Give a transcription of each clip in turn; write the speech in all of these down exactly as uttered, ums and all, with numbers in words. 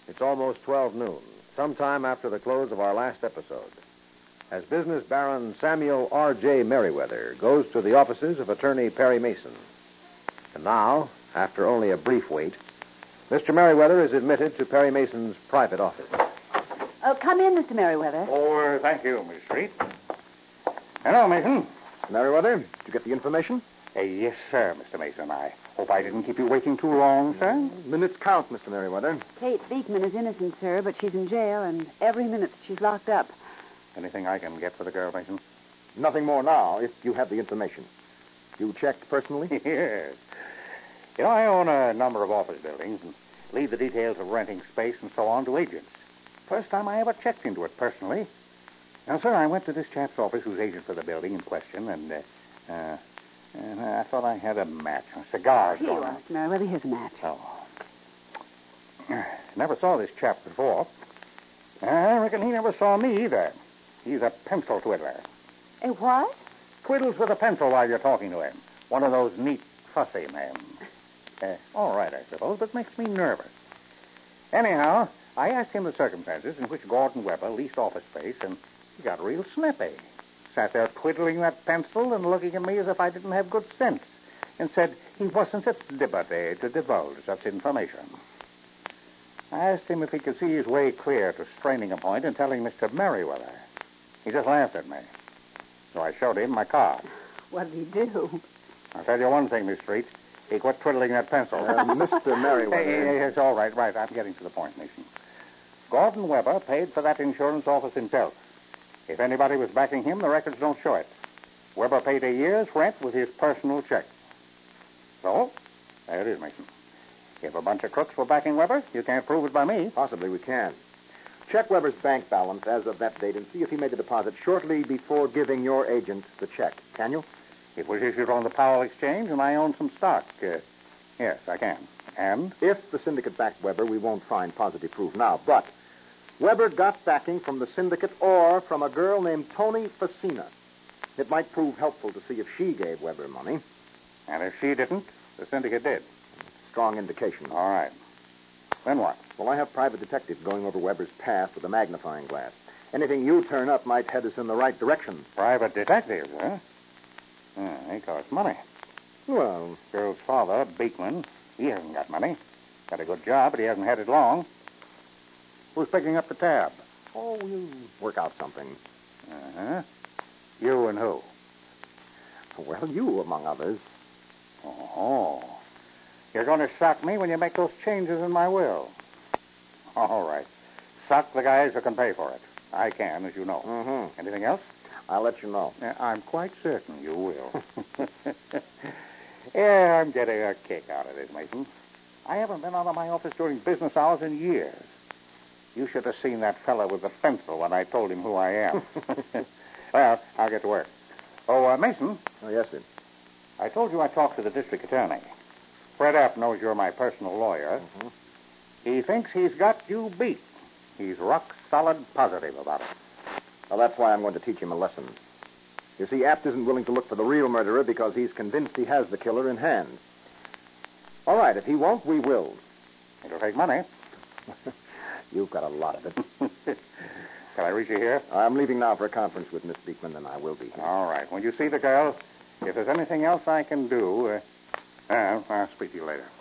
It's almost twelve noon, sometime after the close of our last episode, as business baron Samuel R J. Merriweather goes to the offices of attorney Perry Mason. And now, after only a brief wait, Mister Merriweather is admitted to Perry Mason's private office. Oh, come in, Mister Merriweather. Oh, thank you, Miss Street. Hello, Mason. Merriweather, did you get the information? Uh, yes, sir, Mister Mason. I hope I didn't keep you waiting too long, sir. Minutes count, Mister Merriweather. Kate Beekman is innocent, sir, but she's in jail, and every minute she's locked up. Anything I can get for the girl, Mason? Nothing more now, if you have the information. You checked personally? Yes. You know, I own a number of office buildings and leave the details of renting space and so on to agents. First time I ever checked into it personally. Now, sir, I went to this chap's office who's agent for the building in question, and, uh, uh, and I thought I had a match. Cigars Here you going are, on. Mister Merriweather. Here's a match. Oh. Never saw this chap before. I reckon he never saw me either. He's a pencil twiddler. A what? Twiddles with a pencil while you're talking to him. One of those neat, fussy men. Uh, all right, I suppose, but makes me nervous. Anyhow, I asked him the circumstances in which Gordon Webber leased office space, and he got real snippy. Sat there twiddling that pencil and looking at me as if I didn't have good sense, and said he wasn't at liberty to divulge such information. I asked him if he could see his way clear to straining a point and telling Mister Merriweather. He just laughed at me. So I showed him my card. What did he do? I'll tell you one thing, Miss Street. He quit twiddling that pencil. Uh, Mister Merriweather. Hey, hey, hey, it's all right, right. I'm getting to the point, Mason. Gordon Webber paid for that insurance office himself. If anybody was backing him, the records don't show it. Webber paid a year's rent with his personal check. So, there it is, Mason. If a bunch of crooks were backing Webber, you can't prove it by me. Possibly we can. Check Weber's bank balance as of that date and see if he made a deposit shortly before giving your agent the check. Can you? It was issued on the Powell Exchange, and I own some stock. Uh, yes, I can. And? If the syndicate backed Weber, we won't find positive proof now. But Weber got backing from the syndicate or from a girl named Tony Facina. It might prove helpful to see if she gave Weber money. And if she didn't, the syndicate did. Strong indication. All right. Then what? Well, I have private detectives going over Weber's past with a magnifying glass. Anything you turn up might head us in the right direction. Private detectives, huh? Yeah, they cost money. Well, Girl's father, Beekman, he hasn't got money. Got a good job, but he hasn't had it long. Who's picking up the tab? oh, we'll work out something. Uh-huh. You and who? Well, you, among others. Oh. You're going to sock me when you make those changes in my will. All right. Sock the guys who can pay for it. I can, as you know. Mm-hmm. Anything else? I'll let you know. Yeah, I'm quite certain you will. Yeah, I'm getting a kick out of this, Mason. I haven't been out of my office during business hours in years. You should have seen that fellow with the pencil when I told him who I am. Well, I'll get to work. Oh, uh, Mason. Oh, yes, sir. I told you I talked to the district attorney. Fred App knows you're my personal lawyer. Mm-hmm. He thinks he's got you beat. He's rock solid positive about it. Well, that's why I'm going to teach him a lesson. You see, Apt isn't willing to look for the real murderer because he's convinced he has the killer in hand. All right, if he won't, we will. It'll take money. You've got a lot of it. Can I reach you here? I'm leaving now for a conference with Miss Beekman, and I will be here. All right. When you see the girl, if there's anything else I can do, uh, uh, I'll speak to you later.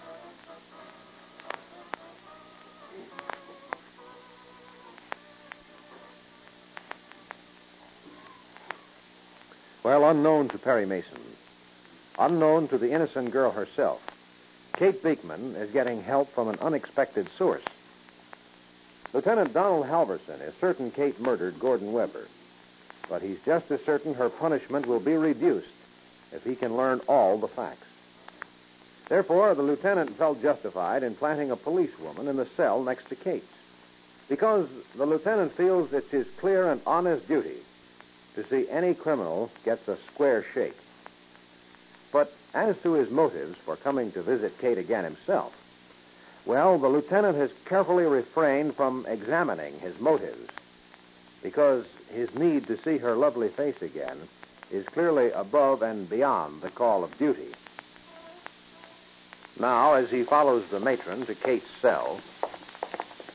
Well, unknown to Perry Mason, unknown to the innocent girl herself, Kate Beekman is getting help from an unexpected source. Lieutenant Donald Halverson is certain Kate murdered Gordon Webber, but he's just as certain her punishment will be reduced if he can learn all the facts. Therefore, the lieutenant felt justified in planting a policewoman in the cell next to Kate's, because the lieutenant feels it's his clear and honest duty to see any criminal gets a square shake. But as to his motives for coming to visit Kate again himself, well, the lieutenant has carefully refrained from examining his motives, because his need to see her lovely face again is clearly above and beyond the call of duty. Now, as he follows the matron to Kate's cell,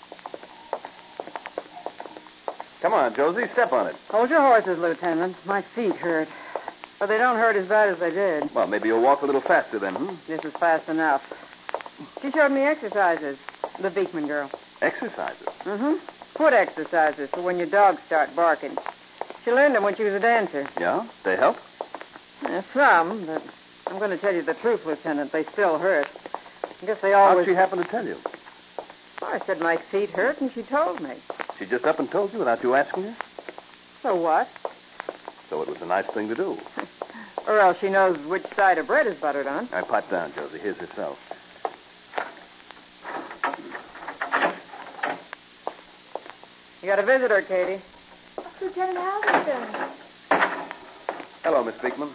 Come on, Josie, step on it. Hold your horses, Lieutenant. My feet hurt. But they don't hurt as bad as they did. Well, maybe you'll walk a little faster then, hmm? This is fast enough. She showed me exercises, the Beekman girl. Exercises? Mm-hmm. Foot exercises for when your dogs start barking. She learned them when she was a dancer. Yeah? They help? Uh, some, but I'm going to tell you the truth, Lieutenant. They still hurt. I guess they always... How'd she happen to tell you? Well, I said my feet hurt, and she told me. She just up and told you without you asking her? So what? So it was a nice thing to do. Or else she knows which side of bread is buttered on. All right, pot down, Josie. Here's herself. You got a visitor, Katie. Lieutenant Halverson. Hello, Miss Beekman.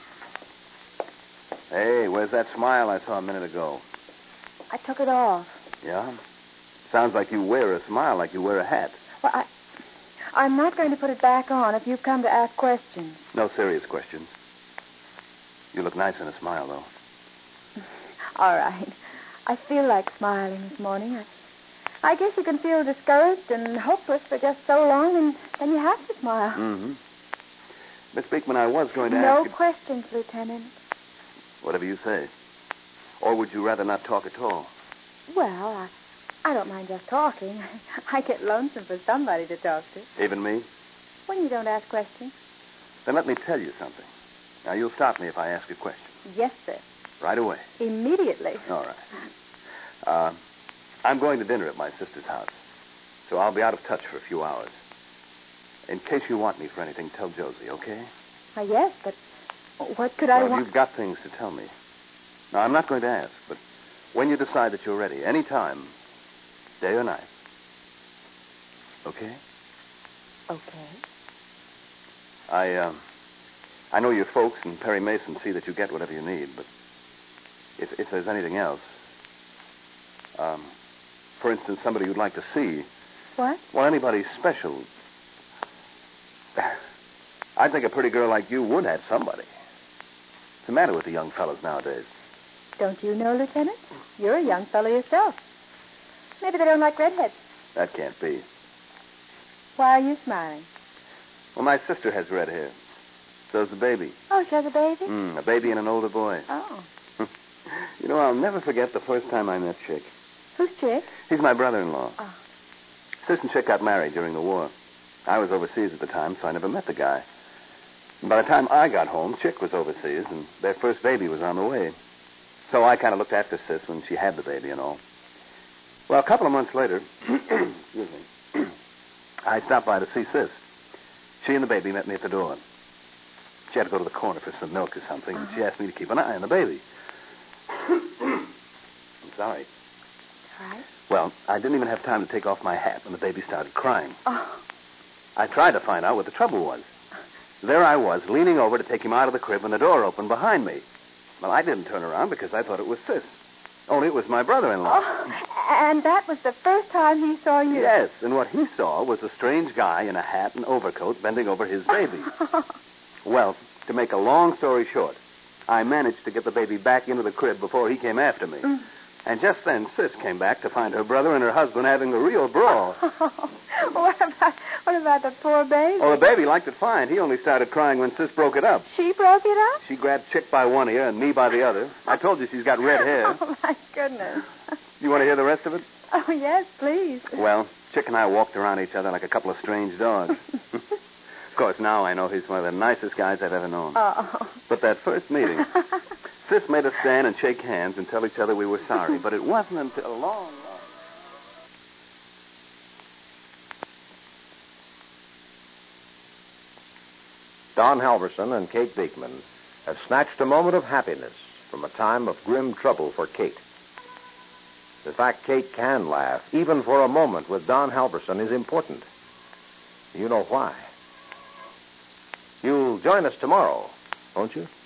Hey, where's that smile I saw a minute ago? I took it off. Yeah? Sounds like you wear a smile like you wear a hat. Well, I, I'm not going to put it back on if you've come to ask questions. No serious questions. You look nice in a smile, though. All right. I feel like smiling this morning. I, I guess you can feel discouraged and hopeless for just so long, and then you have to smile. Mm-hmm. Miss Beekman, I was going to no ask you... questions, Lieutenant. Whatever you say. Or would you rather not talk at all? Well, I, I don't mind just talking. I get lonesome for somebody to talk to. Even me? When you don't ask questions. Then let me tell you something. Now, you'll stop me if I ask a question. Yes, sir. Right away. Immediately. All right. Uh, I'm going to dinner at my sister's house, so I'll be out of touch for a few hours. In case you want me for anything, tell Josie, okay? Uh, yes, but what could well, I want? You've got things to tell me. Now, I'm not going to ask, but when you decide that you're ready, any time, day or night. Okay? Okay. I, um... I know your folks and Perry Mason see that you get whatever you need, but if, if there's anything else, um, for instance, somebody you'd like to see. What? Well, anybody special. I think a pretty girl like you would have somebody. What's the matter with the young fellows nowadays? Don't you know, Lieutenant? You're a young fellow yourself. Maybe they don't like redheads. That can't be. Why are you smiling? Well, my sister has red hair. So's the baby. Oh, she has a baby? Mm, a baby and an older boy. Oh. You know, I'll never forget the first time I met Chick. Who's Chick? He's my brother-in-law. Oh. Sis and Chick got married during the war. I was overseas at the time, so I never met the guy. And by the time I got home, Chick was overseas, and their first baby was on the way. So I kind of looked after Sis when she had the baby and all. Well, a couple of months later, excuse me, I stopped by to see Sis. She and the baby met me at the door. She had to go to the corner for some milk or something, uh-huh. and she asked me to keep an eye on the baby. I'm sorry. All right. Well, I didn't even have time to take off my hat when the baby started crying. Oh. I tried to find out what the trouble was. There I was, leaning over to take him out of the crib when the door opened behind me. Well, I didn't turn around because I thought it was Sis. Only it was my brother-in-law. Oh, and that was the first time he saw you? Yes, and what he saw was a strange guy in a hat and overcoat bending over his baby. Well, to make a long story short, I managed to get the baby back into the crib before he came after me. Mm. And just then, Sis came back to find her brother and her husband having a real brawl. Oh, what about what about the poor baby? Oh, the baby liked it fine. He only started crying when Sis broke it up. She broke it up? She grabbed Chick by one ear and me by the other. I told you she's got red hair. Oh, my goodness. You want to hear the rest of it? Oh, yes, please. Well, Chick and I walked around each other like a couple of strange dogs. Of course, now I know he's one of the nicest guys I've ever known. Oh. But that first meeting, Sis made us stand and shake hands and tell each other we were sorry. But it wasn't until a long, long... Don Halverson and Kate Beekman have snatched a moment of happiness from a time of grim trouble for Kate. The fact Kate can laugh, even for a moment, with Don Halverson is important. You know why. You'll join us tomorrow, won't you?